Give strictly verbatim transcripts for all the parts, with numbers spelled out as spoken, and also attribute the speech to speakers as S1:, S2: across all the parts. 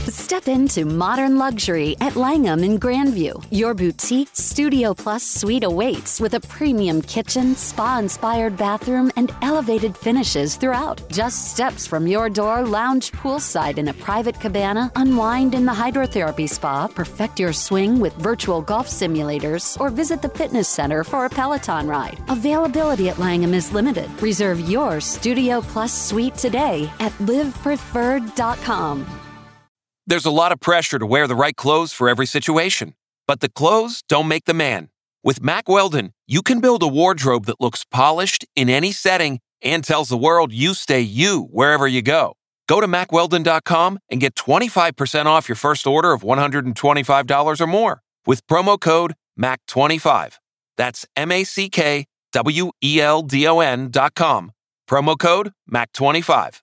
S1: Step into modern luxury at Langham in Grandview. Your boutique Studio Plus suite awaits with a premium kitchen, spa-inspired bathroom, and elevated finishes throughout. Just steps from your door, lounge poolside in a private cabana, unwind in the hydrotherapy spa, perfect your swing with virtual golf simulators, or visit the fitness center for a Peloton ride. Availability at Langham is limited. Reserve your Studio Plus suite today at live preferred dot com.
S2: There's a lot of pressure to wear the right clothes for every situation, but the clothes don't make the man. With Mack Weldon, you can build a wardrobe that looks polished in any setting and tells the world you stay you wherever you go. Go to mack weldon dot com and get twenty-five percent off your first order of one hundred twenty-five dollars or more with promo code mack twenty-five. That's M A C K W E L D O N dot com. Promo code mack twenty-five.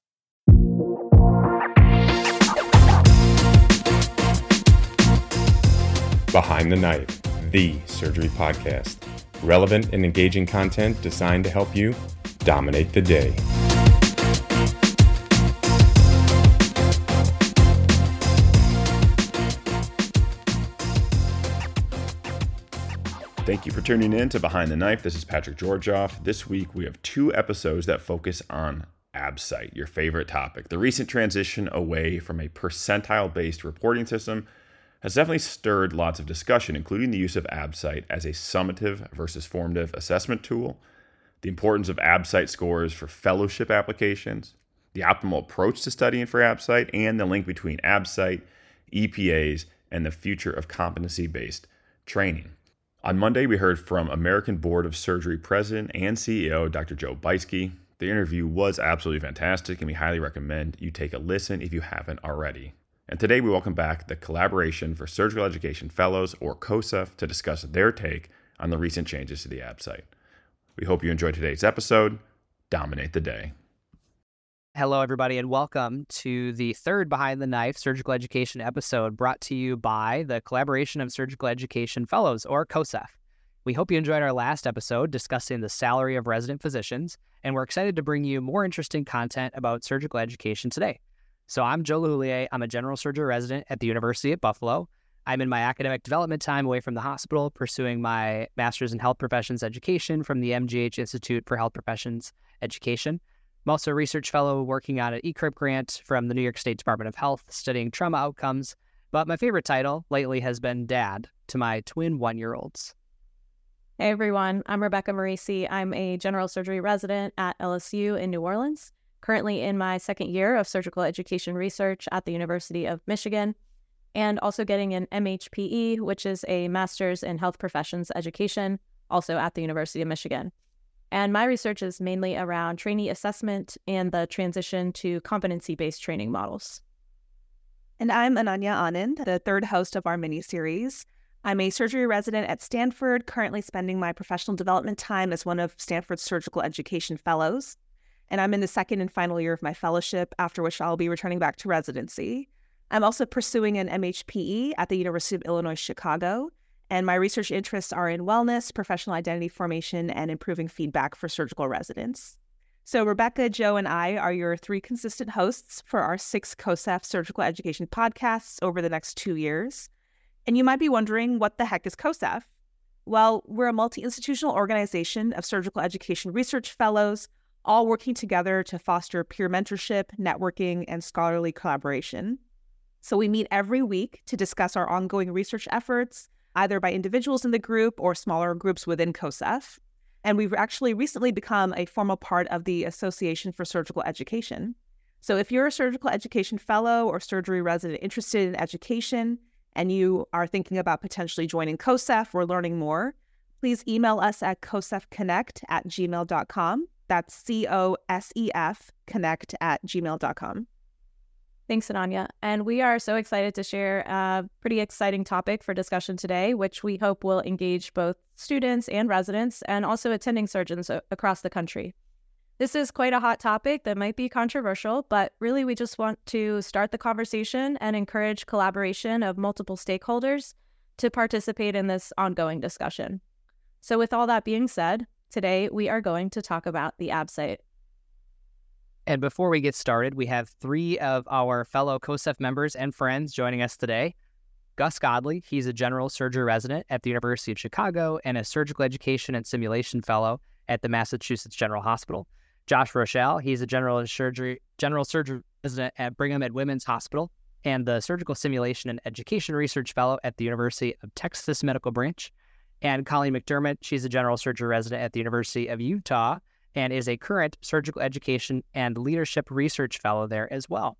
S3: Behind the Knife, the surgery podcast. Relevant and engaging content designed to help you dominate the day. Thank you for tuning in to Behind the Knife. This is Patrick Georgioff. This week we have two episodes that focus on AbSite, your favorite topic. The recent transition away from a percentile-based reporting system has definitely stirred lots of discussion, including the use of AbSite as a summative versus formative assessment tool, the importance of AbSite scores for fellowship applications, the optimal approach to studying for AbSite, and the link between AbSite, E P As, and the future of competency-based training. On Monday, we heard from American Board of Surgery President and C E O, Doctor Joe Beiske. The interview was absolutely fantastic, and we highly recommend you take a listen if you haven't already. And today we welcome back the Collaboration for Surgical Education Fellows, or COSEF, to discuss their take on the recent changes to the AbSite. We hope you enjoyed today's episode. Dominate the day.
S4: Hello, everybody, and welcome to the third Behind the Knife Surgical Education episode brought to you by the Collaboration of Surgical Education Fellows, or COSEF. We hope you enjoyed our last episode discussing the salary of resident physicians, and we're excited to bring you more interesting content about surgical education today. So I'm Joe Lhuillier. I'm a general surgery resident at the University at Buffalo. I'm in my academic development time away from the hospital, pursuing my master's in health professions education from the M G H Institute for Health Professions Education. I'm also a research fellow working on an E C R I P grant from the New York State Department of Health, studying trauma outcomes. But my favorite title lately has been Dad to my twin one-year-olds.
S5: Hey everyone, I'm Rebecca Marisi. I'm a general surgery resident at L S U in New Orleans. Currently in my second year of surgical education research at the University of Michigan, and also getting an M H P E, which is a Master's in Health Professions Education, also at the University of Michigan. And my research is mainly around trainee assessment and the transition to competency-based training models.
S6: And I'm Ananya Anand, the third host of our mini-series. I'm a surgery resident at Stanford, currently spending my professional development time as one of Stanford's surgical education fellows. And I'm in the second and final year of my fellowship, after which I'll be returning back to residency. I'm also pursuing an M H P E at the University of Illinois Chicago, and my research interests are in wellness, professional identity formation, and improving feedback for surgical residents. So Rebecca, Joe, and I are your three consistent hosts for our six COSEF surgical education podcasts over the next two years. And you might be wondering, what the heck is COSEF? Well, we're a multi-institutional organization of surgical education research fellows, all working together to foster peer mentorship, networking, and scholarly collaboration. So we meet every week to discuss our ongoing research efforts, either by individuals in the group or smaller groups within COSEF. And we've actually recently become a formal part of the Association for Surgical Education. So if you're a surgical education fellow or surgery resident interested in education, and you are thinking about potentially joining COSEF or learning more, please email us at cosefconnect at gmail dot com. That's C O S E F connect at gmail dot com.
S5: Thanks, Ananya. And we are so excited to share a pretty exciting topic for discussion today, which we hope will engage both students and residents and also attending surgeons across the country. This is quite a hot topic that might be controversial, but really we just want to start the conversation and encourage collaboration of multiple stakeholders to participate in this ongoing discussion. So with all that being said, today we are going to talk about the AbSite.
S4: And before we get started, we have three of our fellow COSEF members and friends joining us today. Gus Godley, he's a general surgery resident at the University of Chicago and a surgical education and simulation fellow at the Massachusetts General Hospital. Josh Rochelle, he's a general surgery general surgery resident at Brigham and Women's Hospital and the surgical simulation and education research fellow at the University of Texas Medical Branch. And Colleen McDermott, she's a general surgery resident at the University of Utah and is a current surgical education and leadership research fellow there as well.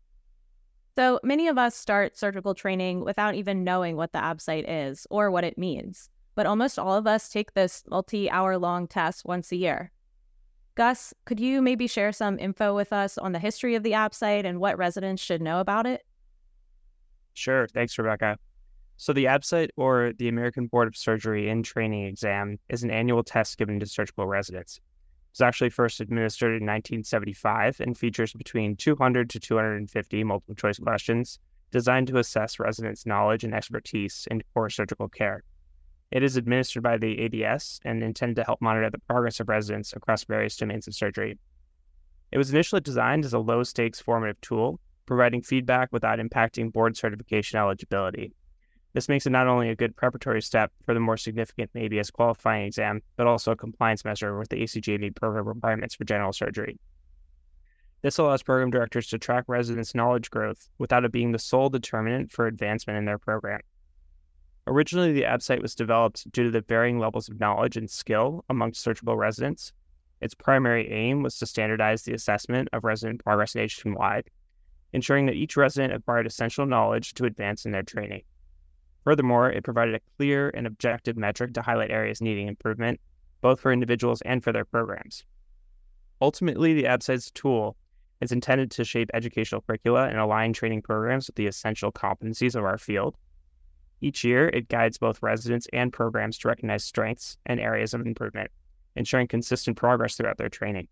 S5: So many of us start surgical training without even knowing what the ABSITE is or what it means, but almost all of us take this multi-hour long test once a year. Gus, could you maybe share some info with us on the history of the ABSITE and what residents should know about it?
S7: Sure. Thanks, Rebecca. So the ABSITE, or the American Board of Surgery in Training exam, is an annual test given to surgical residents. It was actually first administered in nineteen seventy-five and features between two hundred to two hundred fifty multiple choice questions designed to assess residents' knowledge and expertise in core surgical care. It is administered by the A B S and intended to help monitor the progress of residents across various domains of surgery. It was initially designed as a low-stakes formative tool, providing feedback without impacting board certification eligibility. This makes it not only a good preparatory step for the more significant A B S qualifying exam, but also a compliance measure with the A C G M E program requirements for general surgery. This allows program directors to track residents' knowledge growth without it being the sole determinant for advancement in their program. Originally, the ABSITE was developed due to the varying levels of knowledge and skill amongst surgical residents. Its primary aim was to standardize the assessment of resident progress nationwide, ensuring that each resident acquired essential knowledge to advance in their training. Furthermore, it provided a clear and objective metric to highlight areas needing improvement, both for individuals and for their programs. Ultimately, the ABSITE's tool is intended to shape educational curricula and align training programs with the essential competencies of our field. Each year, it guides both residents and programs to recognize strengths and areas of improvement, ensuring consistent progress throughout their training.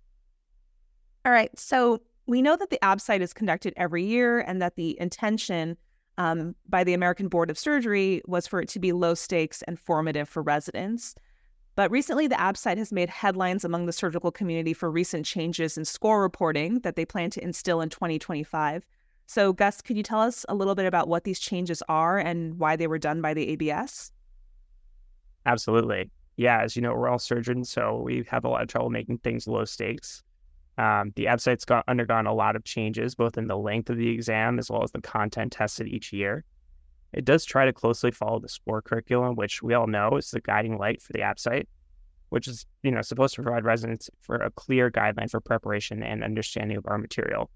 S6: All right, so we know that the ABSITE is conducted every year and that the intention um, by the American Board of Surgery was for it to be low stakes and formative for residents. But recently, the ABSITE has made headlines among the surgical community for recent changes in score reporting that they plan to instill in twenty twenty-five. So, Gus, could you tell us a little bit about what these changes are and why they were done by the A B S?
S7: Absolutely. Yeah, as you know, we're all surgeons, so we have a lot of trouble making things low stakes. Um, the ABSITE's got undergone a lot of changes, both in the length of the exam as well as the content tested each year. It does try to closely follow the SCORE curriculum, which we all know is the guiding light for the ABSITE, which is, you know, supposed to provide residents for a clear guideline for preparation and understanding of our material.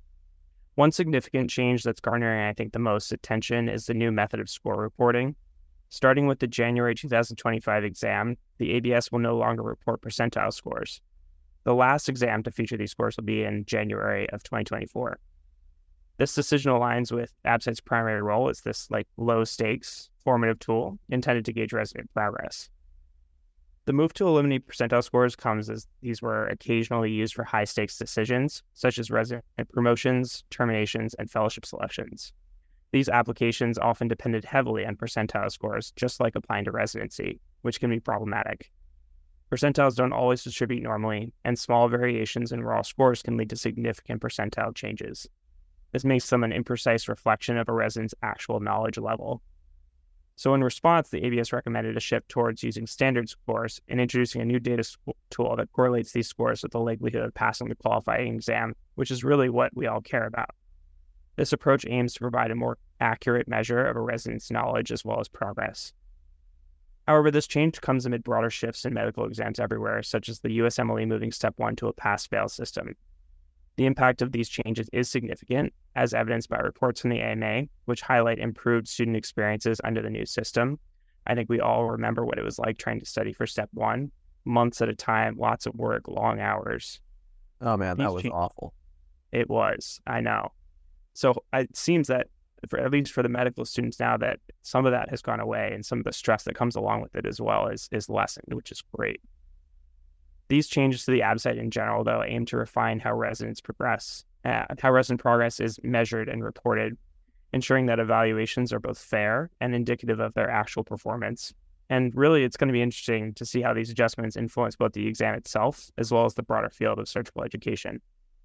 S7: One significant change that's garnering, I think, the most attention is the new method of score reporting. Starting with the January two thousand twenty-five exam, the A B S will no longer report percentile scores. The last exam to feature these scores will be in January of twenty twenty-four. This decision aligns with ABSITE's primary role as this like low stakes formative tool intended to gauge resident progress. The move to eliminate percentile scores comes as these were occasionally used for high stakes decisions, such as resident promotions, terminations, and fellowship selections. These applications often depended heavily on percentile scores, just like applying to residency, which can be problematic. Percentiles don't always distribute normally, and small variations in raw scores can lead to significant percentile changes. This makes them an imprecise reflection of a resident's actual knowledge level. So in response, the A B S recommended a shift towards using standard scores and introducing a new data sc- tool that correlates these scores with the likelihood of passing the qualifying exam, which is really what we all care about. This approach aims to provide a more accurate measure of a resident's knowledge as well as progress. However, this change comes amid broader shifts in medical exams everywhere, such as the U S M L E moving step one to a pass-fail system. The impact of these changes is significant, as evidenced by reports from the A M A, which highlight improved student experiences under the new system. I think we all remember what it was like trying to study for step one, months at a time, lots of work, long hours.
S8: Oh man,
S7: These
S8: that was
S7: cha-
S8: awful.
S7: It was, I know. So it seems that, for at least for the medical students now, that some of that has gone away and some of the stress that comes along with it as well is, is lessened, which is great. These changes to the ABSITE in general, though, aim to refine how residents progress, uh, how resident progress is measured and reported, ensuring that evaluations are both fair and indicative of their actual performance. And really, it's going to be interesting to see how these adjustments influence both the exam itself as well as the broader field of surgical education.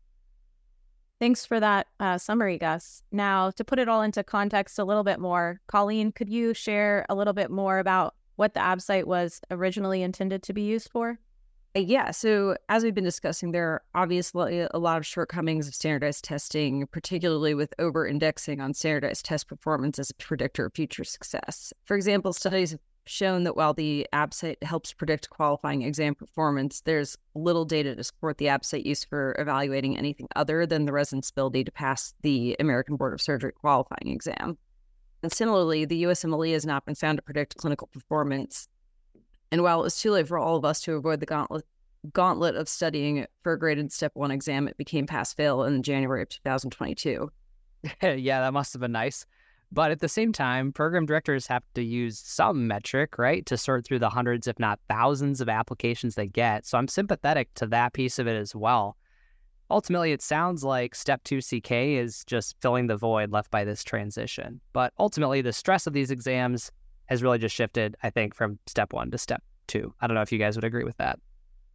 S5: Thanks for that uh, summary, Gus. Now, to put it all into context a little bit more, Colleen, could you share a little bit more about what the AbSite was originally intended to be used for?
S8: Yeah, so as we've been discussing, there are obviously a lot of shortcomings of standardized testing, particularly with over-indexing on standardized test performance as a predictor of future success. For example, studies have shown that while the AbSite helps predict qualifying exam performance, there's little data to support the AbSite use for evaluating anything other than the resident's ability to pass the American Board of Surgery qualifying exam. And similarly, the U S M L E has not been found to predict clinical performance. And while it was too late for all of us to avoid the gauntlet, gauntlet of studying for a graded step one exam, it became pass-fail in January of two thousand twenty-two.
S4: Yeah, that must have been nice. But at the same time, program directors have to use some metric, right, to sort through the hundreds, if not thousands, of applications they get. So I'm sympathetic to that piece of it as well. Ultimately, it sounds like Step two C K is just filling the void left by this transition. But ultimately, the stress of these exams has really just shifted, I think, from Step one to Step two. I don't know if you guys would agree with that.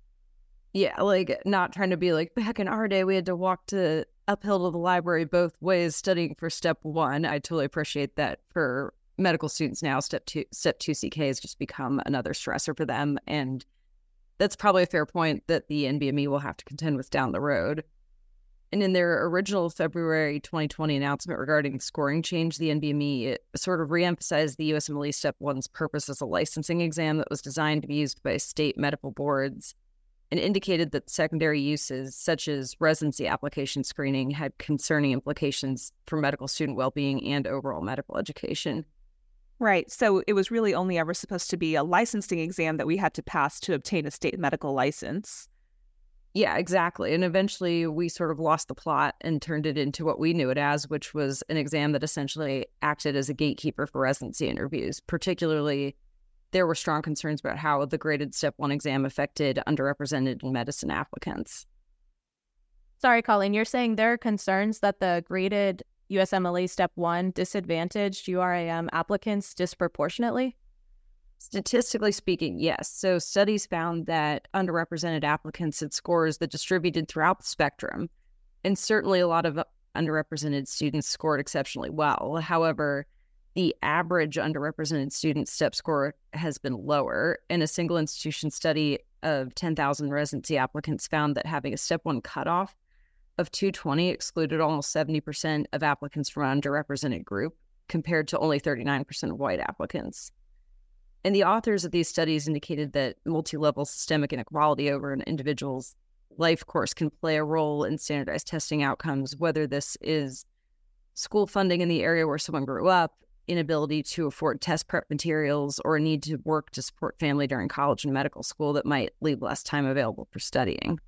S8: Yeah, like not trying to be like back in our day, we had to walk to uphill to the library both ways studying for step one. I totally appreciate that for medical students now. Step two, step two C K has just become another stressor for them. And that's probably a fair point that the N B M E will have to contend with down the road. And in their original February twenty twenty announcement regarding scoring change, the N B M E it sort of reemphasized the U S M L E Step one's purpose as a licensing exam that was designed to be used by state medical boards, and indicated that secondary uses such as residency application screening had concerning implications for medical student well-being and overall medical education.
S6: Right. So it was really only ever supposed to be a licensing exam that we had to pass to obtain a state medical license.
S8: Yeah, exactly. And eventually we sort of lost the plot and turned it into what we knew it as, which was an exam that essentially acted as a gatekeeper for residency interviews. Particularly, there were strong concerns about how the graded Step one exam affected underrepresented medicine applicants.
S5: Sorry, Colleen, you're saying there are concerns that the graded U S M L E Step one disadvantaged U R A M applicants disproportionately?
S8: Statistically speaking, yes. So studies found that underrepresented applicants had scores that distributed throughout the spectrum, and certainly a lot of underrepresented students scored exceptionally well. However, the average underrepresented student STEP score has been lower, and a single institution study of ten thousand residency applicants found that having a Step one cutoff of two twenty excluded almost seventy percent of applicants from an underrepresented group, compared to only thirty-nine percent of white applicants. And the authors of these studies indicated that multi-level systemic inequality over an individual's life course can play a role in standardized testing outcomes, whether this is school funding in the area where someone grew up, inability to afford test prep materials, or a need to work to support family during college and medical school that might leave less time available for studying.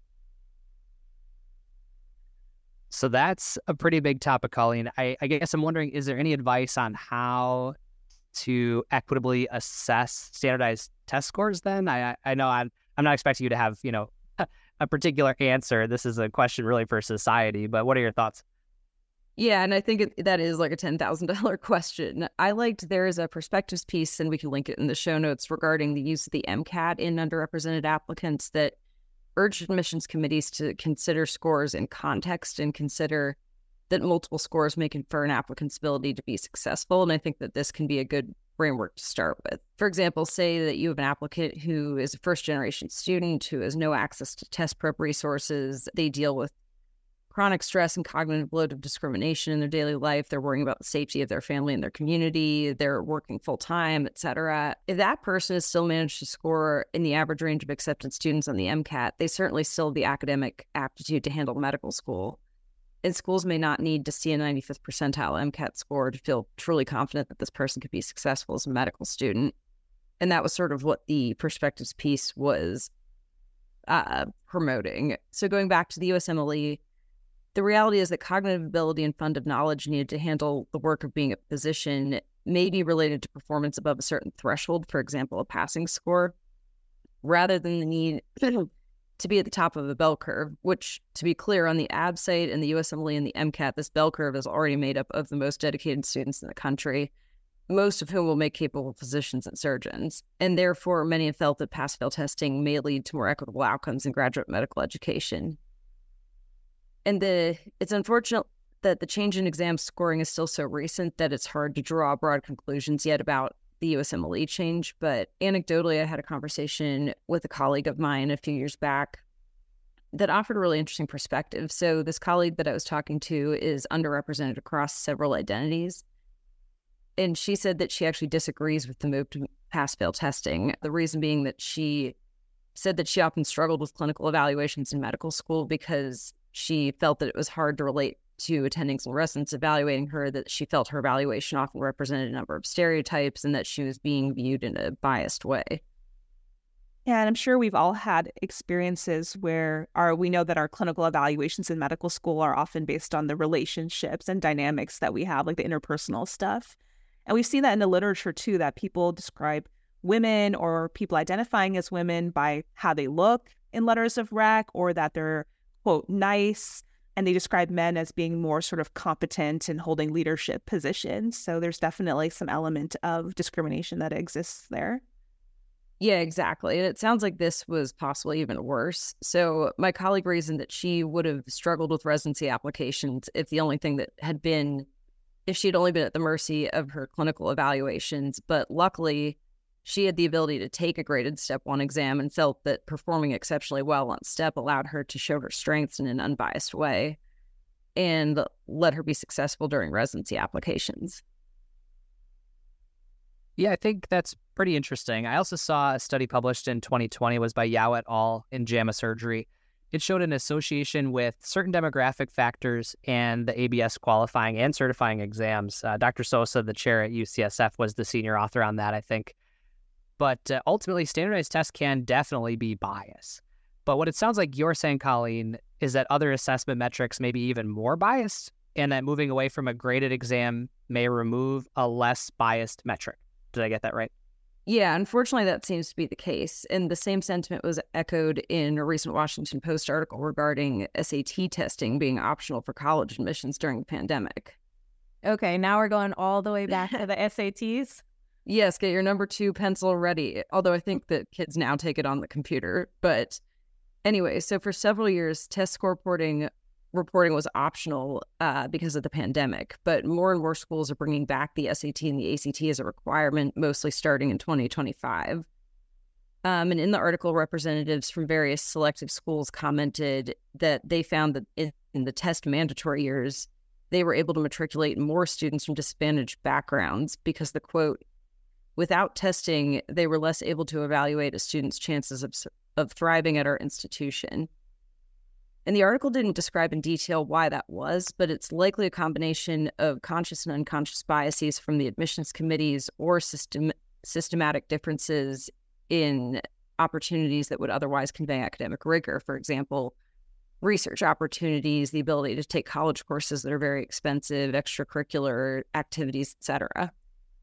S4: So that's a pretty big topic, Colleen. I, I guess I'm wondering, is there any advice on how to equitably assess standardized test scores then? I I know I'm, I'm not expecting you to have, you know, a particular answer. This is a question really for society, but what are your thoughts?
S8: Yeah, and I think it, that is like a ten thousand dollars question. I liked there is a perspectives piece, and we can link it in the show notes, regarding the use of the MCAT in underrepresented applicants that urged admissions committees to consider scores in context and consider that multiple scores may confer an applicant's ability to be successful. And I think that this can be a good framework to start with. For example, say that you have an applicant who is a first-generation student who has no access to test prep resources. They deal with chronic stress and cognitive load of discrimination in their daily life. They're worrying about the safety of their family and their community. They're working full-time, et cetera. If that person has still managed to score in the average range of accepted students on the MCAT, they certainly still have the academic aptitude to handle medical school. And schools may not need to see a ninety-fifth percentile MCAT score to feel truly confident that this person could be successful as a medical student. And that was sort of what the perspectives piece was uh, promoting. So going back to the U S M L E, the reality is that cognitive ability and fund of knowledge needed to handle the work of being a physician may be related to performance above a certain threshold, for example, a passing score, rather than the need to be at the top of a bell curve, which, to be clear, on the AbSite and the U S M L E and the MCAT, this bell curve is already made up of the most dedicated students in the country, most of whom will make capable physicians and surgeons. And therefore, many have felt that pass-fail testing may lead to more equitable outcomes in graduate medical education. And the it's unfortunate that the change in exam scoring is still so recent that it's hard to draw broad conclusions yet about the U S M L E change. But anecdotally, I had a conversation with a colleague of mine a few years back that offered a really interesting perspective. So this colleague that I was talking to is underrepresented across several identities. And she said that she actually disagrees with the move to pass-fail testing. The reason being that she said that she often struggled with clinical evaluations in medical school because she felt that it was hard to relate to attendings and residents evaluating her, that she felt her evaluation often represented a number of stereotypes and that she was being viewed in a biased way.
S6: Yeah, and I'm sure we've all had experiences where our we know that our clinical evaluations in medical school are often based on the relationships and dynamics that we have, like the interpersonal stuff. And we've seen that in the literature too, that people describe women or people identifying as women by how they look in letters of rec, or that they're, quote, nice. And they describe men as being more sort of competent and holding leadership positions. So there's definitely some element of discrimination that exists there.
S8: Yeah, exactly. And it sounds like this was possibly even worse. So my colleague reasoned that she would have struggled with residency applications if the only thing that had been, if she'd only been at the mercy of her clinical evaluations. But luckily, she had the ability to take a graded step one exam and felt that performing exceptionally well on STEP allowed her to show her strengths in an unbiased way and let her be successful during residency applications.
S4: Yeah, I think that's pretty interesting. I also saw a study published in twenty twenty, was by Yao et al. In JAMA Surgery. It showed an association with certain demographic factors and the A B S qualifying and certifying exams. Uh, Doctor Sosa, the chair at U C S F, was the senior author on that, I think. But uh, ultimately, standardized tests can definitely be biased. But what it sounds like you're saying, Colleen, is that other assessment metrics may be even more biased, and that moving away from a graded exam may remove a less biased metric. Did I get that right?
S8: Yeah, unfortunately, that seems to be the case. And the same sentiment was echoed in a recent Washington Post article regarding S A T testing being optional for college admissions during the pandemic.
S5: Okay, now we're going all the way back to the S A Ts.
S8: Yes, get your number two pencil ready. Although I think that kids now take it on the computer. But anyway, so for several years, test score reporting reporting was optional uh, because of the pandemic, but more and more schools are bringing back the S A T and the A C T as a requirement, mostly starting in twenty twenty-five. Um, and in the article, representatives from various selective schools commented that they found that in, in the test mandatory years, they were able to matriculate more students from disadvantaged backgrounds because the quote, without testing, they were less able to evaluate a student's chances of, of thriving at our institution. And the article didn't describe in detail why that was, but it's likely a combination of conscious and unconscious biases from the admissions committees or system, systematic differences in opportunities that would otherwise convey academic rigor. For example, research opportunities, the ability to take college courses that are very expensive, extracurricular activities, et cetera.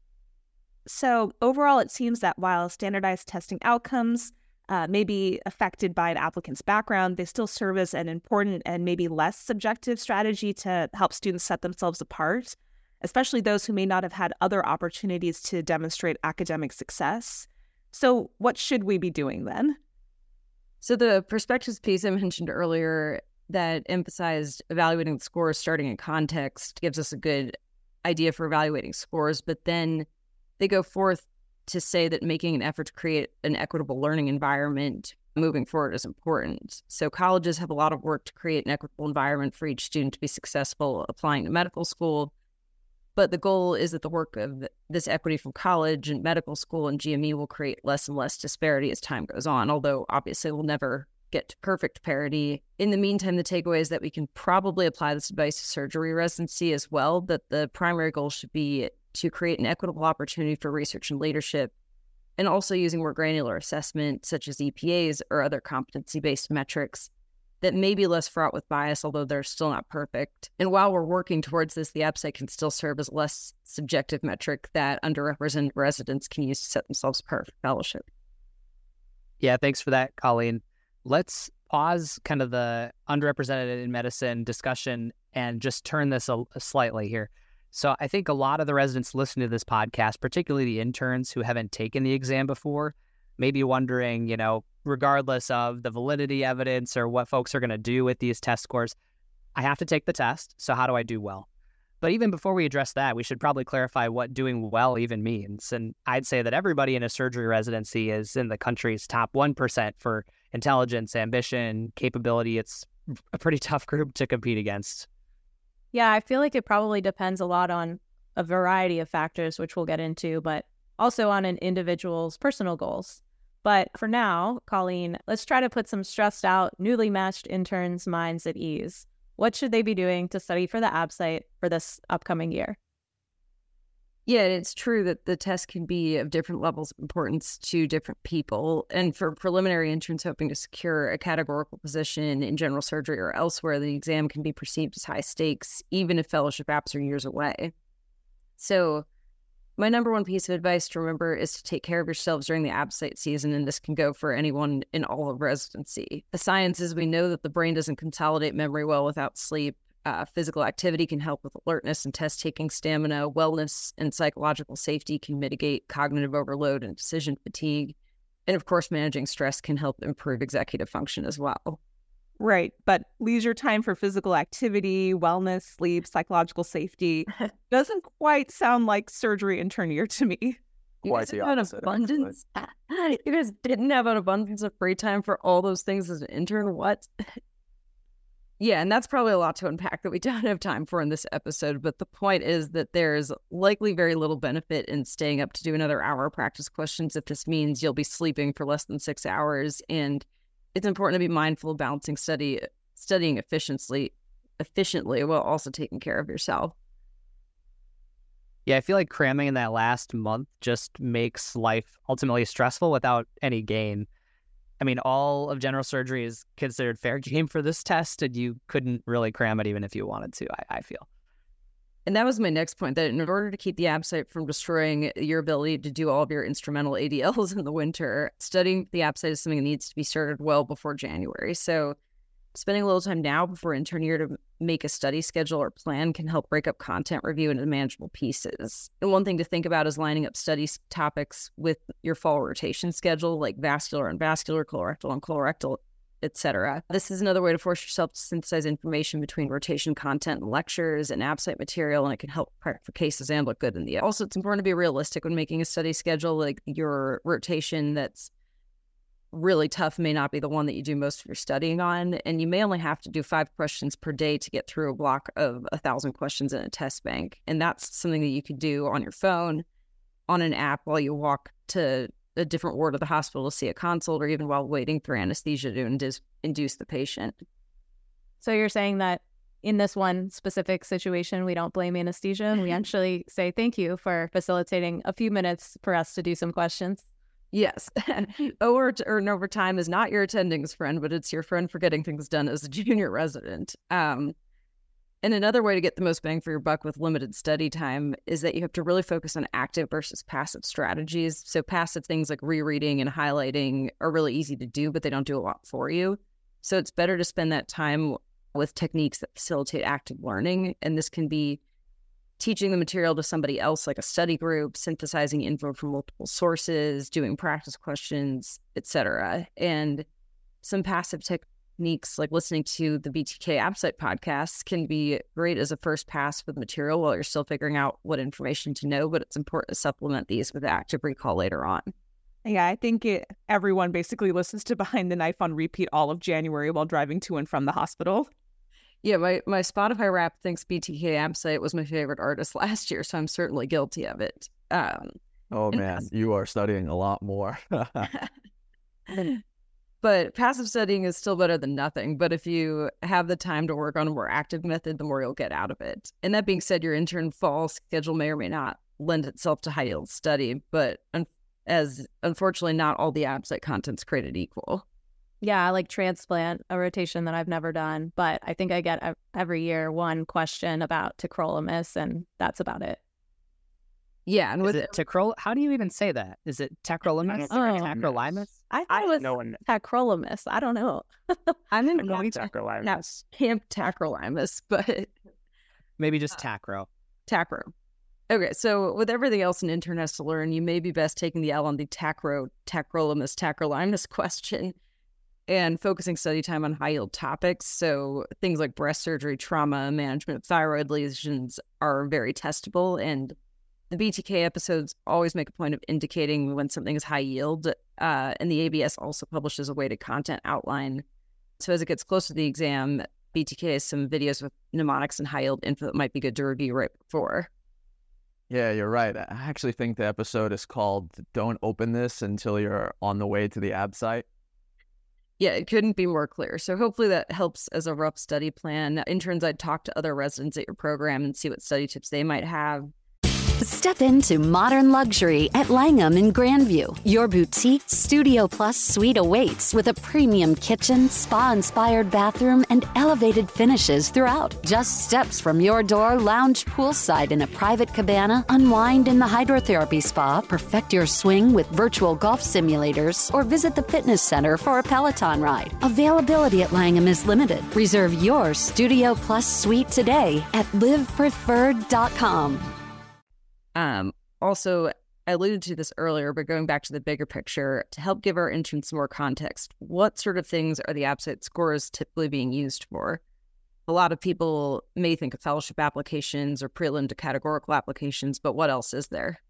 S6: So overall, it seems that while standardized testing outcomes Uh, may be affected by an applicant's background, they still serve as an important and maybe less subjective strategy to help students set themselves apart, especially those who may not have had other opportunities to demonstrate academic success. So what should we be doing then?
S8: So the perspectives piece I mentioned earlier that emphasized evaluating the scores starting in context gives us a good idea for evaluating scores, but then they go forth to say that making an effort to create an equitable learning environment moving forward is important. So colleges have a lot of work to create an equitable environment for each student to be successful applying to medical school. But the goal is that the work of this equity from college and medical school and G M E will create less and less disparity as time goes on, although obviously we'll never get to perfect parity. In the meantime, the takeaway is that we can probably apply this advice to surgery residency as well, that the primary goal should be to create an equitable opportunity for research and leadership, and also using more granular assessment, such as E P As or other competency-based metrics that may be less fraught with bias, although they're still not perfect. And while we're working towards this, the ABSITE can still serve as a less subjective metric that underrepresented residents can use to set themselves apart for fellowship.
S4: Yeah, thanks for that, Colleen. Let's pause kind of the underrepresented in medicine discussion and just turn this a, a slightly here. So I think a lot of the residents listening to this podcast, particularly the interns who haven't taken the exam before, may be wondering, you know, regardless of the validity evidence or what folks are going to do with these test scores, I have to take the test, so how do I do well? But even before we address that, we should probably clarify what doing well even means. And I'd say that everybody in a surgery residency is in the country's top one percent for intelligence, ambition, capability. It's a pretty tough group to compete against.
S5: Yeah, I feel like it probably depends a lot on a variety of factors, which we'll get into, but also on an individual's personal goals. But for now, Colleen, let's try to put some stressed out, newly matched interns' minds at ease. What should they be doing to study for the ABSITE for this upcoming year?
S8: Yeah, it's true that the test can be of different levels of importance to different people. And for preliminary interns hoping to secure a categorical position in general surgery or elsewhere, the exam can be perceived as high stakes, even if fellowship apps are years away. So my number one piece of advice to remember is to take care of yourselves during the ABSITE season, and this can go for anyone in all of residency. The science is we know that the brain doesn't consolidate memory well without sleep. Uh, physical activity can help with alertness and test-taking stamina. Wellness and psychological safety can mitigate cognitive overload and decision fatigue. And of course, managing stress can help improve executive function as well.
S6: Right. But leisure time for physical activity, wellness, sleep, psychological safety doesn't quite sound like surgery intern year to me.
S8: You
S9: Quite
S8: guys
S9: the
S8: didn't have
S9: opposite,
S8: an abundance. You guys didn't have an abundance of free time for all those things as an intern. What? Yeah, and that's probably a lot to unpack that we don't have time for in this episode. But the point is that there's likely very little benefit in staying up to do another hour of practice questions if this means you'll be sleeping for less than six hours. And it's important to be mindful of balancing study, studying efficiently, efficiently while also taking care of yourself.
S4: Yeah, I feel like cramming in that last month just makes life ultimately stressful without any gain. I mean, all of general surgery is considered fair game for this test, and you couldn't really cram it even if you wanted to, I, I feel.
S8: And that was my next point, that in order to keep the ABSITE from destroying your ability to do all of your instrumental A D Ls in the winter, studying the ABSITE is something that needs to be started well before January. So spending a little time now before intern year to make a study schedule or plan can help break up content review into manageable pieces. And one thing to think about is lining up study topics with your fall rotation schedule, like vascular and vascular, colorectal and colorectal, et cetera. This is another way to force yourself to synthesize information between rotation content and lectures and ABSITE material, and it can help prep for cases and look good in the end. Also, it's important to be realistic when making a study schedule. Like, your rotation that's really tough may not be the one that you do most of your studying on, and you may only have to do five questions per day to get through a block of a thousand questions in a test bank. And that's something that you could do on your phone, on an app, while you walk to a different ward of the hospital to see a consult, or even while waiting for anesthesia to induce, induce the patient.
S5: So you're saying that in this one specific situation, we don't blame anesthesia, and we actually say thank you for facilitating a few minutes for us to do some questions.
S8: Yes. Over or overtime is not your attending's friend, but it's your friend for getting things done as a junior resident. Um, and another way to get the most bang for your buck with limited study time is that you have to really focus on active versus passive strategies. So passive things like rereading and highlighting are really easy to do, but they don't do a lot for you. So it's better to spend that time with techniques that facilitate active learning. And this can be teaching the material to somebody else, like a study group, synthesizing info from multiple sources, doing practice questions, et cetera. And some passive techniques like listening to the B T K ABSITE podcasts can be great as a first pass for the material while you're still figuring out what information to know, but it's important to supplement these with active recall later on.
S6: Yeah, I think it, everyone basically listens to Behind the Knife on repeat all of January while driving to and from the hospital.
S8: Yeah, my, my Spotify rap thinks B T K ABSITE was my favorite artist last year, so I'm certainly guilty of it. Um,
S9: oh, man, you are studying a lot more.
S8: But passive studying is still better than nothing. But if you have the time to work on a more active method, the more you'll get out of it. And that being said, your intern fall schedule may or may not lend itself to high-yield study, but un- as unfortunately not all the ABSITE content's created equal.
S5: Yeah, I like transplant, a rotation that I've never done, but I think I get a- every year one question about tacrolimus, and that's about it.
S8: Yeah, and
S4: Is
S8: with
S4: it tacrol? How do you even say that? Is it tacrolimus?
S5: Oh.
S4: Tacrolimus?
S5: I thought
S7: I
S5: it was
S7: know one.
S5: tacrolimus. I don't know.
S8: I'm in
S7: I know
S8: camp,
S7: tacrolimus.
S8: camp tacrolimus, but
S4: Maybe just tacro.
S8: tacro. Okay, so with everything else an intern has to learn, you may be best taking the L on the tacro, tacrolimus, tacrolimus question. and focusing study time on high-yield topics. So things like breast surgery, trauma, management of thyroid lesions are very testable. And the B T K episodes always make a point of indicating when something is high yield. Uh, and the A B S also publishes a weighted content outline. So as it gets closer to the exam, B T K has some videos with mnemonics and high-yield info that might be good to review right before.
S9: Yeah, you're right. I actually think the episode is called Don't Open This Until You're on the Way to the A B site.
S8: Yeah, it couldn't be more clear. So hopefully that helps as a rough study plan. Interns, I'd talk to other residents at your program and see what study tips they might have.
S1: Step into modern luxury at Langham in Grandview. Your boutique Studio Plus suite awaits with a premium kitchen, spa-inspired bathroom, and elevated finishes throughout. Just steps from your door, lounge poolside in a private cabana, unwind in the hydrotherapy spa, perfect your swing with virtual golf simulators, or visit the fitness center for a Peloton ride. Availability at Langham is limited. Reserve your Studio Plus suite today at live preferred dot com.
S8: Um, also, I alluded to this earlier, but going back to the bigger picture, to help give our interns more context, what sort of things are the ABSITE scores typically being used for? A lot of people may think of fellowship applications or prelim to categorical applications, but what else is there?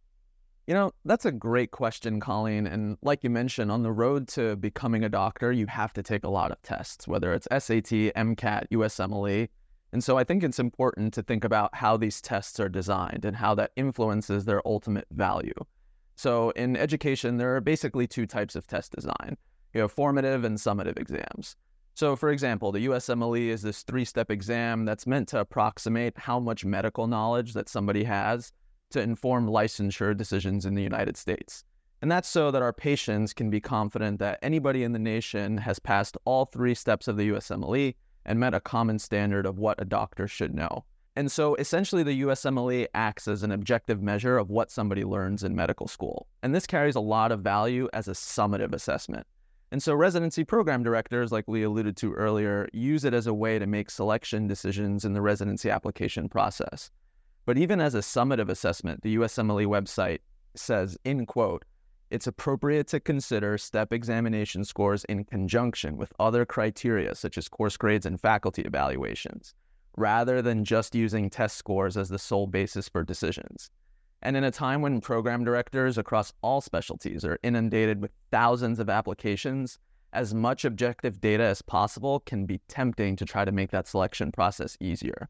S9: You know, that's a great question, Colleen. And like you mentioned, on the road to becoming a doctor, you have to take a lot of tests, whether it's S A T, MCAT, U S M L E. And so I think it's important to think about how these tests are designed and how that influences their ultimate value. So in education, there are basically two types of test design. You have formative and summative exams. So for example, the U S M L E is this three-step exam that's meant to approximate how much medical knowledge that somebody has to inform licensure decisions in the United States. And that's so that our patients can be confident that anybody in the nation has passed all three steps of the U S M L E and met a common standard of what a doctor should know. And so essentially the U S M L E acts as an objective measure of what somebody learns in medical school. And this carries a lot of value as a summative assessment. And so residency program directors, like we alluded to earlier, use it as a way to make selection decisions in the residency application process. But even as a summative assessment, the U S M L E website says, in quote, "It's appropriate to consider step examination scores in conjunction with other criteria such as course grades and faculty evaluations, rather than just using test scores as the sole basis for decisions." And in a time when program directors across all specialties are inundated with thousands of applications, as much objective data as possible can be tempting to try to make that selection process easier.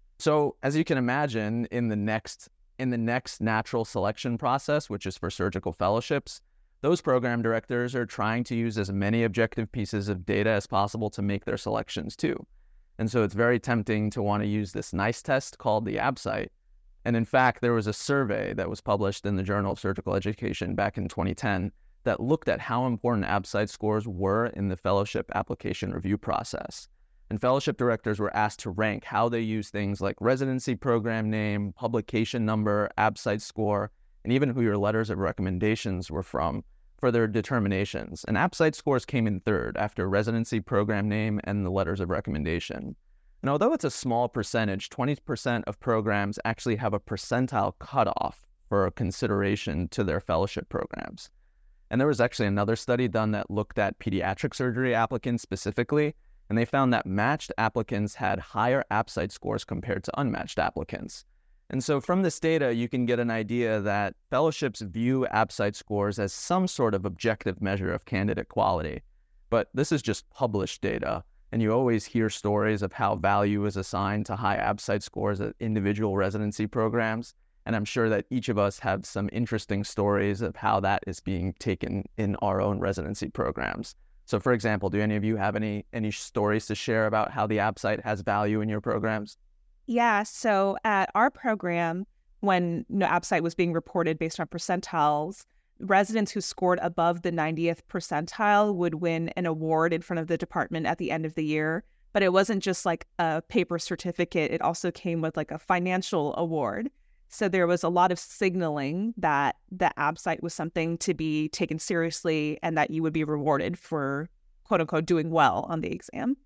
S9: So as you can imagine, in the next In the next natural selection process, which is for surgical fellowships, those program directors are trying to use as many objective pieces of data as possible to make their selections too. And so it's very tempting to want to use this nice test called the ABSITE. And in fact, there was a survey that was published in the Journal of Surgical Education back in twenty ten that looked at how important ABSITE scores were in the fellowship application review process. And fellowship directors were asked to rank how they use things like residency program name, publication number, ABSITE score, and even who your letters of recommendations were from for their determinations. And ABSITE scores came in third after residency program name and the letters of recommendation. And although it's a small percentage, twenty percent of programs actually have a percentile cutoff for consideration to their fellowship programs. And there was actually another study done that looked at pediatric surgery applicants specifically, and they found that matched applicants had higher ABSITE scores compared to unmatched applicants. And so from this data, you can get an idea that fellowships view ABSITE scores as some sort of objective measure of candidate quality. But this is just published data, and you always hear stories of how value is assigned to high ABSITE scores at individual residency programs. And I'm sure that each of us have some interesting stories of how that is being taken in our own residency programs. So for example, do any of you have any any stories to share about how the ABSITE has value in your programs?
S6: Yeah, so at our program, when you know, ABSITE was being reported based on percentiles, residents who scored above the ninetieth percentile would win an award in front of the department at the end of the year. But it wasn't just like a paper certificate. It also came with like a financial award. So there was a lot of signaling that the ABSITE was something to be taken seriously and that you would be rewarded for, quote unquote, doing well on the exam.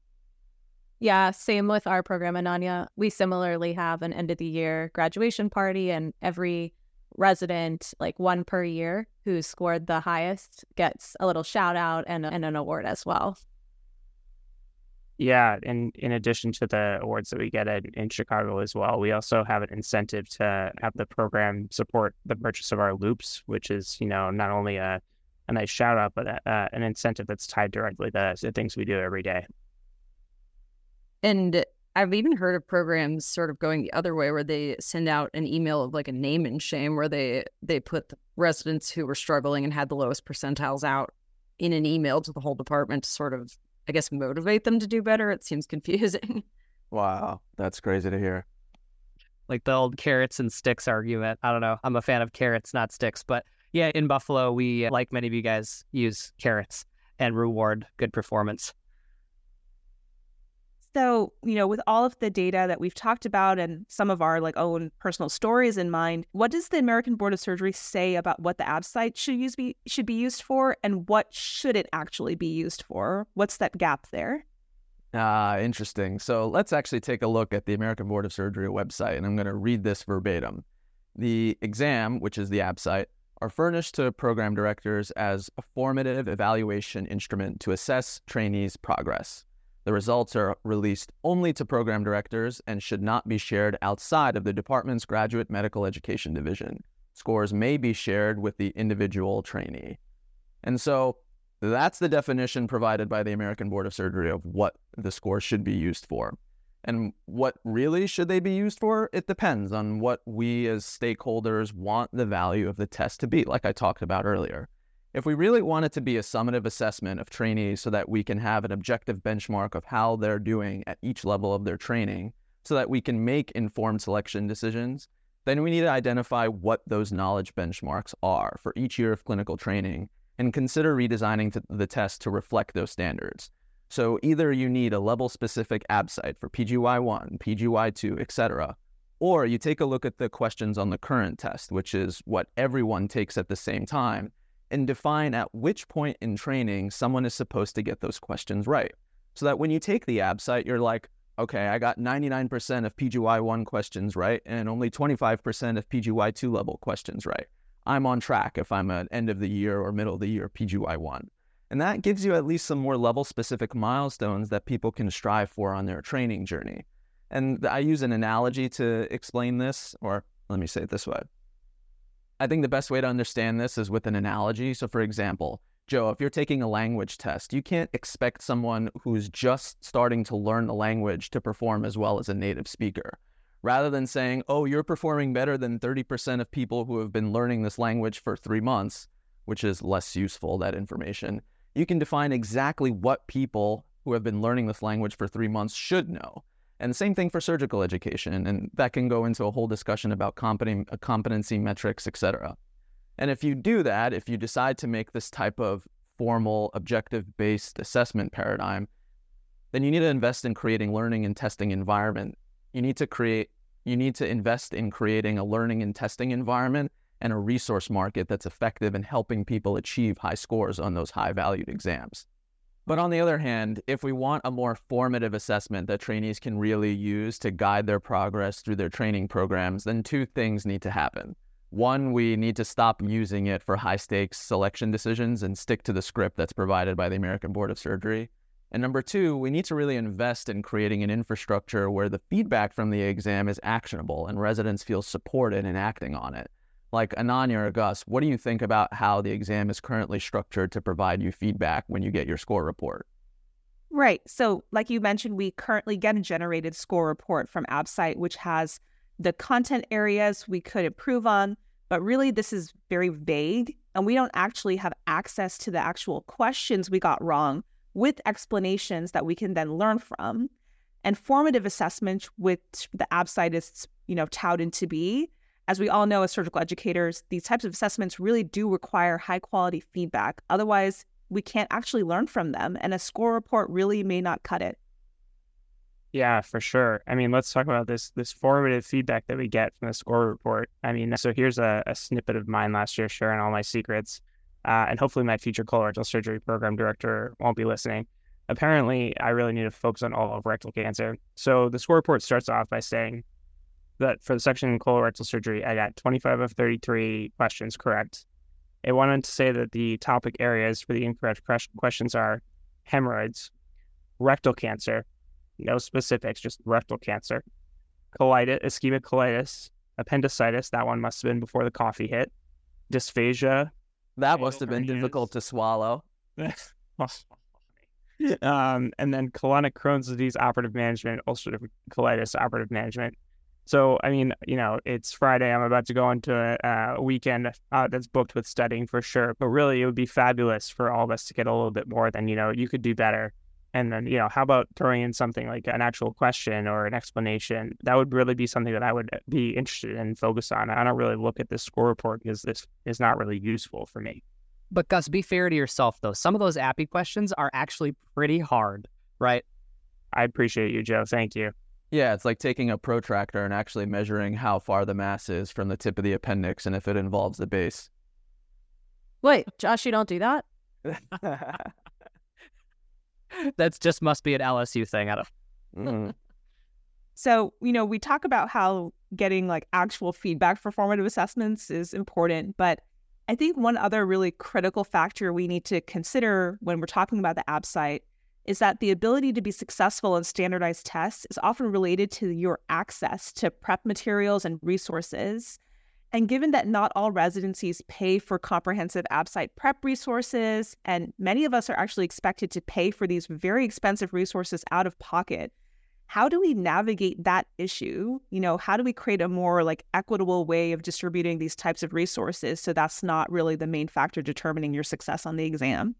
S5: Yeah, same with our program, Ananya. We similarly have an end of the year graduation party, and every resident, like one per year, who scored the highest gets a little shout out and, and an award as well.
S7: Yeah, and in addition to the awards that we get in, in Chicago as well, we also have an incentive to have the program support the purchase of our loops, which is, you know, not only a, a nice shout out, but a, uh, an incentive that's tied directly to the things we do every day.
S8: And I've even heard of programs sort of going the other way, where they send out an email of like a name and shame, where they, they put the residents who were struggling and had the lowest percentiles out in an email to the whole department to sort of, I guess, motivate them to do better. It seems confusing.
S9: Wow, that's crazy to hear.
S4: Like the old carrots and sticks argument. I don't know. I'm a fan of carrots, not sticks. But yeah, in Buffalo, we, like many of you guys, use carrots and reward good performance.
S6: So, you know, with all of the data that we've talked about and some of our like own personal stories in mind, what does the American Board of Surgery say about what the ABSITE should use be should be used for, and what should it actually be used for? What's that gap there?
S9: Ah, interesting. So let's actually take a look at the American Board of Surgery website, and I'm going to read this verbatim. The exam, which is the ABSITE, are furnished to program directors as a formative evaluation instrument to assess trainees' progress. The results are released only to program directors and should not be shared outside of the department's graduate medical education division. Scores may be shared with the individual trainee. And so that's the definition provided by the American Board of Surgery of what the score should be used for. And what really should they be used for? It depends on what we as stakeholders want the value of the test to be, like I talked about earlier. If we really want it to be a summative assessment of trainees so that we can have an objective benchmark of how they're doing at each level of their training, so that we can make informed selection decisions, then we need to identify what those knowledge benchmarks are for each year of clinical training and consider redesigning the test to reflect those standards. So either you need a level-specific ABSITE for P G Y one, P G Y two, et cetera, or you take a look at the questions on the current test, which is what everyone takes at the same time, and define at which point in training someone is supposed to get those questions right. So that when you take the ABSITE, you're like, okay, I got ninety-nine percent of P G Y one questions right and only twenty-five percent of P G Y two level questions right. I'm on track if I'm an end of the year or middle of the year P G Y one. And that gives you at least some more level-specific milestones that people can strive for on their training journey. And I use an analogy to explain this, or let me say it this way. I think the best way to understand this is with an analogy. So for example, Joe, if you're taking a language test, you can't expect someone who's just starting to learn the language to perform as well as a native speaker. Rather than saying, oh, you're performing better than thirty percent of people who have been learning this language for three months, which is less useful, that information, you can define exactly what people who have been learning this language for three months should know. And same thing for surgical education, and that can go into a whole discussion about competency, competency metrics, et cetera. And if you do that, if you decide to make this type of formal, objective-based assessment paradigm, then you need to invest in creating learning and testing environment. You need to create, you need to invest in creating a learning and testing environment and a resource market that's effective in helping people achieve high scores on those high-valued exams. But on the other hand, if we want a more formative assessment that trainees can really use to guide their progress through their training programs, then two things need to happen. One, we need to stop using it for high-stakes selection decisions and stick to the script that's provided by the American Board of Surgery. And number two, we need to really invest in creating an infrastructure where the feedback from the exam is actionable and residents feel supported in acting on it. Like Ananya or Gus, what do you think about how the exam is currently structured to provide you feedback when you get your score report?
S6: Right. So like you mentioned, we currently get a generated score report from ABSITE, which has the content areas we could improve on, but really this is very vague and we don't actually have access to the actual questions we got wrong with explanations that we can then learn from. And formative assessment, which the ABSITE is, you know, touted to be, as we all know as surgical educators, these types of assessments really do require high quality feedback. Otherwise, we can't actually learn from them, and a score report really may not cut it.
S7: Yeah, for sure. I mean, let's talk about this this formative feedback that we get from the score report. I mean, so here's a, a snippet of mine last year sharing all my secrets, uh, and hopefully my future colorectal surgery program director won't be listening. Apparently, I really need to focus on all of rectal cancer. So the score report starts off by saying, But for the section in colorectal surgery, I got twenty-five of thirty-three questions correct. It wanted to say that the topic areas for the incorrect questions are hemorrhoids, rectal cancer, no specifics, just rectal cancer, colitis, ischemic colitis, appendicitis, that one must have been before the coffee hit, dysphagia.
S9: That must have been difficult to swallow.
S7: um, and then colonic Crohn's disease operative management, ulcerative colitis operative management. So, I mean, you know, it's Friday. I'm about to go into a, a weekend uh, that's booked with studying for sure. But really, it would be fabulous for all of us to get a little bit more than, you know, you could do better. And then, you know, how about throwing in something like an actual question or an explanation? That would really be something that I would be interested in and focus on. I don't really look at this score report because this is not really useful for me.
S4: But Gus, be fair to yourself, though. Some of those A P I questions are actually pretty hard, right?
S7: I appreciate you, Joe. Thank you.
S9: Yeah, it's like taking a protractor and actually measuring how far the mass is from the tip of the appendix and if it involves the base.
S5: Wait, Josh, you don't do that?
S4: That's just must be an L S U thing. I don't.
S9: Mm.
S6: So, you know, we talk about how getting like actual feedback for formative assessments is important, but I think one other really critical factor we need to consider when we're talking about the ABSITE is that the ability to be successful in standardized tests is often related to your access to prep materials and resources. And given that not all residencies pay for comprehensive ABSITE prep resources, and many of us are actually expected to pay for these very expensive resources out of pocket, how do we navigate that issue? You know, how do we create a more like equitable way of distributing these types of resources so that's not really the main factor determining your success on the exam?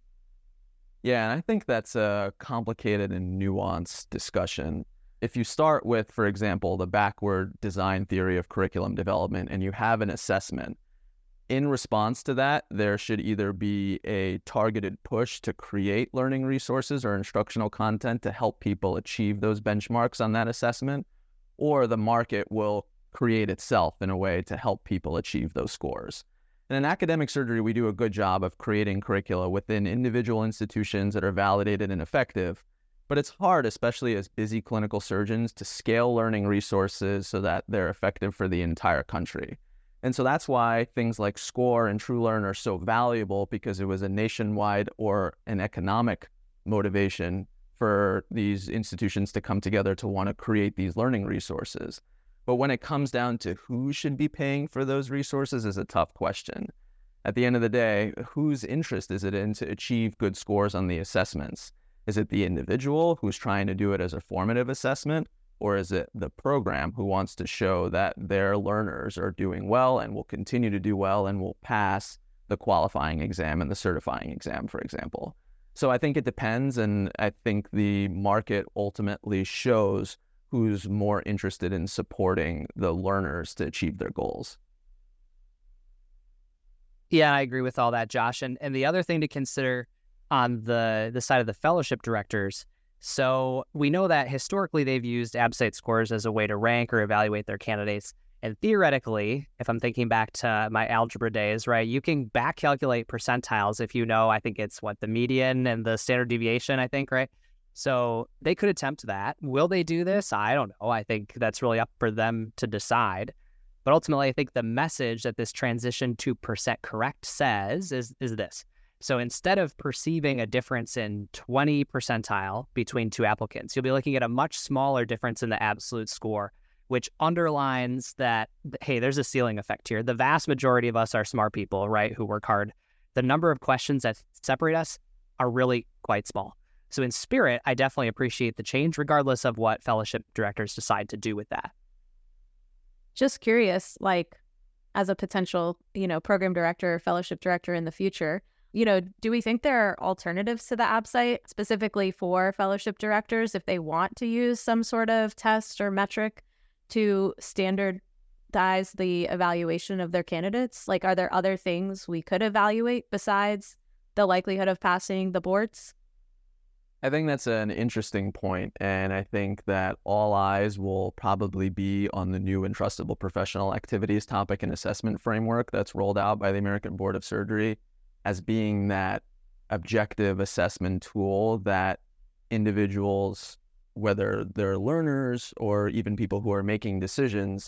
S9: Yeah, and I think that's a complicated and nuanced discussion. If you start with, for example, the backward design theory of curriculum development and you have an assessment, in response to that, there should either be a targeted push to create learning resources or instructional content to help people achieve those benchmarks on that assessment, or the market will create itself in a way to help people achieve those scores. And in academic surgery, we do a good job of creating curricula within individual institutions that are validated and effective. But it's hard, especially as busy clinical surgeons, to scale learning resources so that they're effective for the entire country. And so that's why things like SCORE and TrueLearn are so valuable, because it was a nationwide or an economic motivation for these institutions to come together to want to create these learning resources. But when it comes down to who should be paying for those resources is a tough question. At the end of the day, whose interest is it in to achieve good scores on the assessments? Is it the individual who's trying to do it as a formative assessment? Or is it the program who wants to show that their learners are doing well and will continue to do well and will pass the qualifying exam and the certifying exam, for example? So I think it depends, and I think the market ultimately shows who's more interested in supporting the learners to achieve their goals.
S4: Yeah, I agree with all that, Josh. And and the other thing to consider on the, the side of the fellowship directors, so we know that historically they've used ABSITE scores as a way to rank or evaluate their candidates. And theoretically, if I'm thinking back to my algebra days, right, you can back calculate percentiles if you know, I think it's what, the median and the standard deviation, I think, right? So they could attempt that. Will they do this? I don't know. I think that's really up for them to decide. But ultimately, I think the message that this transition to percent correct says is, is this. So instead of perceiving a difference in twenty percentile between two applicants, you'll be looking at a much smaller difference in the absolute score, which underlines that, hey, there's a ceiling effect here. The vast majority of us are smart people, right, who work hard. The number of questions that separate us are really quite small. So in spirit, I definitely appreciate the change, regardless of what fellowship directors decide to do with that.
S5: Just curious, like, as a potential, you know, program director or fellowship director in the future, you know, do we think there are alternatives to the ABSITE specifically for fellowship directors if they want to use some sort of test or metric to standardize the evaluation of their candidates? Like, are there other things we could evaluate besides the likelihood of passing the boards?
S9: I think that's an interesting point, and I think that all eyes will probably be on the new Entrustable Professional Activities Topic and Assessment Framework that's rolled out by the American Board of Surgery as being that objective assessment tool that individuals, whether they're learners or even people who are making decisions,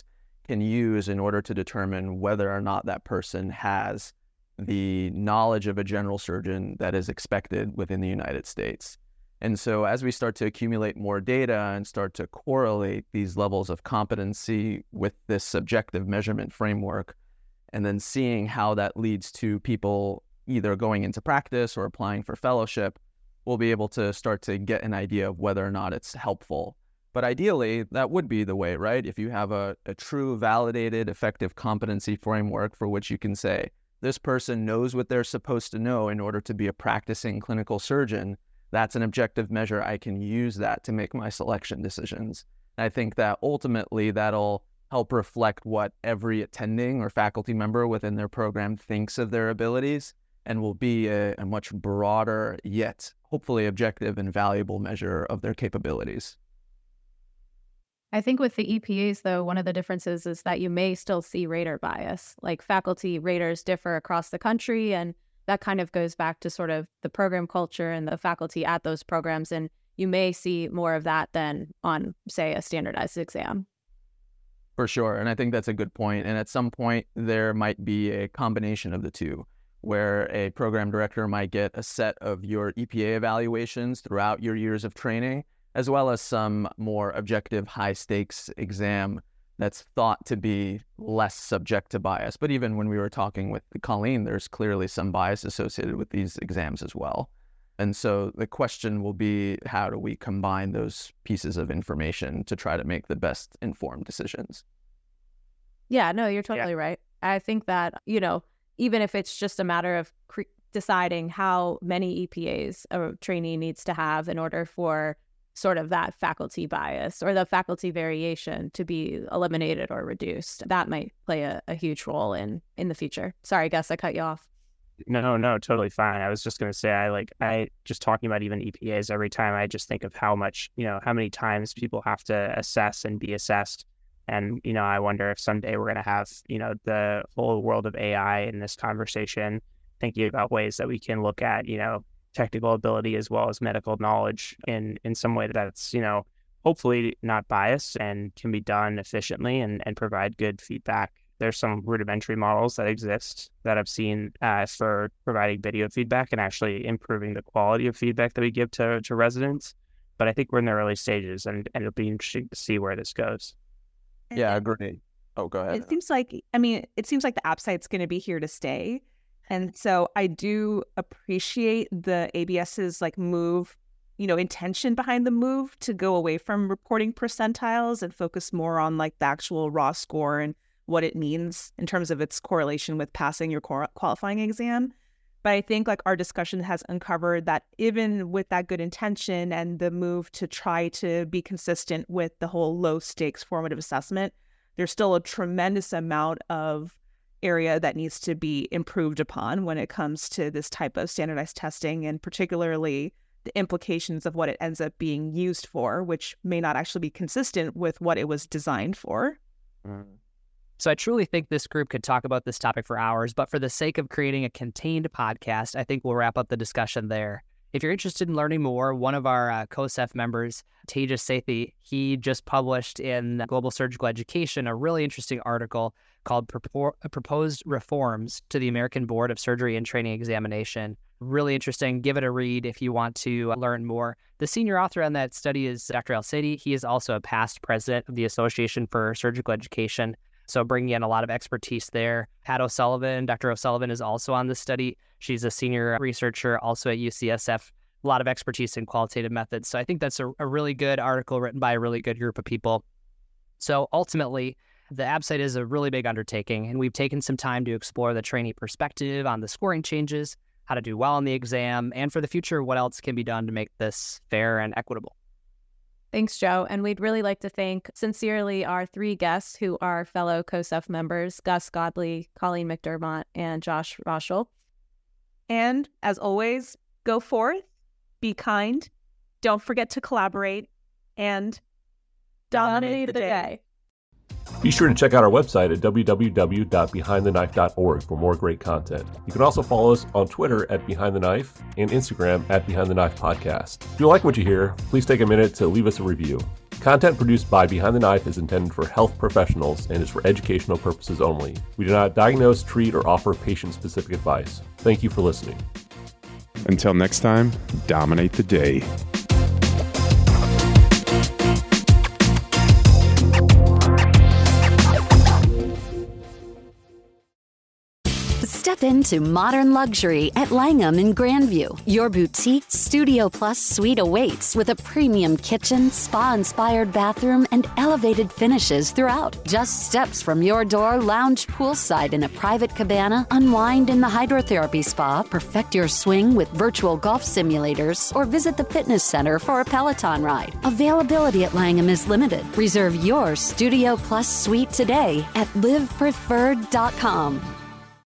S9: can use in order to determine whether or not that person has the knowledge of a general surgeon that is expected within the United States. And so as we start to accumulate more data and start to correlate these levels of competency with this subjective measurement framework, and then seeing how that leads to people either going into practice or applying for fellowship, we'll be able to start to get an idea of whether or not it's helpful. But ideally, that would be the way, right? If you have a, a true, validated, effective competency framework for which you can say, this person knows what they're supposed to know in order to be a practicing clinical surgeon, that's an objective measure. I can use that to make my selection decisions. And I think that ultimately that'll help reflect what every attending or faculty member within their program thinks of their abilities, and will be a, a much broader, yet hopefully objective and valuable measure of their capabilities.
S5: I think with the E P As, though, one of the differences is that you may still see rater bias. Like faculty raters differ across the country, and that kind of goes back to sort of the program culture and the faculty at those programs. And you may see more of that than on, say, a standardized exam.
S9: For sure. And I think that's a good point. And at some point, there might be a combination of the two, where a program director might get a set of your E P A evaluations throughout your years of training, as well as some more objective high-stakes exam that's thought to be less subject to bias. But even when we were talking with Colleen, there's clearly some bias associated with these exams as well. And so the question will be, how do we combine those pieces of information to try to make the best informed decisions?
S5: Yeah, no, you're totally yeah. right. I think that, you know, even if it's just a matter of cre- deciding how many E P As a trainee needs to have in order for sort of that faculty bias or the faculty variation to be eliminated or reduced, that might play a, a huge role in in the future. Sorry, Gus, I cut you off.
S7: No, no, totally fine. I was just going to say, I like, I just talking about even E P As every time, I just think of how much, you know, how many times people have to assess and be assessed. And, you know, I wonder if someday we're going to have, you know, the whole world of A I in this conversation, thinking about ways that we can look at, you know, technical ability as well as medical knowledge in, in some way that's, you know, hopefully not biased and can be done efficiently and, and provide good feedback. There's some rudimentary models that exist that I've seen uh, for providing video feedback and actually improving the quality of feedback that we give to, to residents. But I think we're in the early stages, and, and it'll be interesting to see where this goes.
S9: Yeah, I agree. Oh, go ahead.
S6: It seems like, I mean, it seems like the app site's going to be here to stay. And so I do appreciate the ABS's like move, you know, intention behind the move to go away from reporting percentiles and focus more on like the actual raw score and what it means in terms of its correlation with passing your qualifying exam. But I think like our discussion has uncovered that even with that good intention and the move to try to be consistent with the whole low stakes formative assessment, there's still a tremendous amount of area that needs to be improved upon when it comes to this type of standardized testing, and particularly the implications of what it ends up being used for, which may not actually be consistent with what it was designed for.
S4: Mm. So I truly think this group could talk about this topic for hours, but for the sake of creating a contained podcast, I think we'll wrap up the discussion there. If you're interested in learning more, one of our uh, COSEF members, Tejas Sethi, he just published in Global Surgical Education a really interesting article called Propor- Proposed Reforms to the American Board of Surgery and Training Examination. Really interesting. Give it a read if you want to learn more. The senior author on that study is Doctor El-Sethi. He is also a past president of the Association for Surgical Education, so bringing in a lot of expertise there. Pat O'Sullivan, Doctor O'Sullivan is also on this study. She's a senior researcher also at U C S F, a lot of expertise in qualitative methods. So I think that's a, a really good article written by a really good group of people. So ultimately, the ABSITE is a really big undertaking, and we've taken some time to explore the trainee perspective on the scoring changes, how to do well on the exam, and for the future, what else can be done to make this fair and equitable.
S5: Thanks, Joe. And we'd really like to thank sincerely our three guests who are fellow COSEF members, Gus Godley, Colleen McDermott, and Josh Roschel.
S6: And as always, go forth, be kind, don't forget to collaborate, and dominate the day.
S10: Be sure to check out our website at w w w dot behind the knife dot org for more great content. You can also follow us on Twitter at Behind the Knife and Instagram at Behind the Knife Podcast. If you like what you hear, please take a minute to leave us a review. Content produced by Behind the Knife is intended for health professionals and is for educational purposes only. We do not diagnose, treat, or offer patient-specific advice. Thank you for listening.
S11: Until next time, dominate the day.
S1: Step into modern luxury at Langham in Grandview. Your boutique Studio Plus suite awaits with a premium kitchen, spa-inspired bathroom, and elevated finishes throughout. Just steps from your door, lounge poolside in a private cabana, unwind in the hydrotherapy spa, perfect your swing with virtual golf simulators, or visit the fitness center for a Peloton ride. Availability at Langham is limited. Reserve your Studio Plus suite today at live preferred dot com.